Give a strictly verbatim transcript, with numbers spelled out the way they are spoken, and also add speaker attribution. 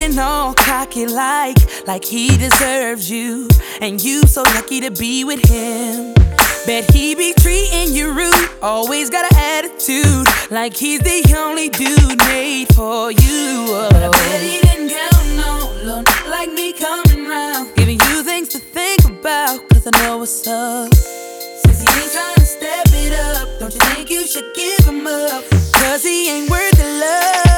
Speaker 1: Acting all cocky like, like he deserves you, and you so lucky to be with him. Bet he be treating you rude, always got an attitude, like he's the only dude made for you. But I bet he didn't count on love like me coming round, giving you things to think about, cause I know what's up. Since he ain't trying to step it up, don't you think you should give him up? Cause he ain't worth the love.